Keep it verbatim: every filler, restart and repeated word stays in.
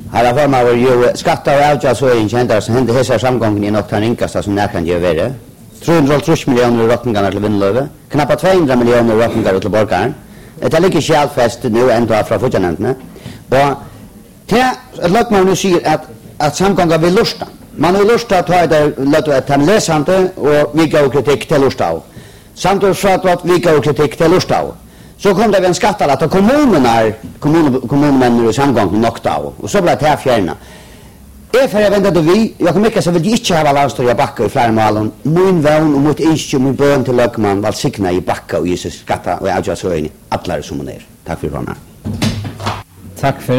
Här var man ju skatta och avgifter så är inte så hände hela samgången i något rinkaste som näkan ger värre. trehundraåttio miljoner rockningar till vinnlöve, knappt tvåhundra miljoner rockningar till borgaren. Det ligger självfest nu ändå från fotjänarna. Och det låt man nu säger att att samgångar vill lusta. Man vill lusta att ha det låt att han läsande och vi går kritik till lusta. Samtidigt så att vi går kritik till lusta. Så kom det en skattala att kommunerna kommun kommunmän och samgången nokta och så blev det här fjärna. Jag för vänta då vi jag kommer inte så vill inte ha landstorga backa i flera mål. Min vän och mot instju min bön till lökman var signa i backa och Jesus skatta och jag just så in alla som är. Tack för det. Tack för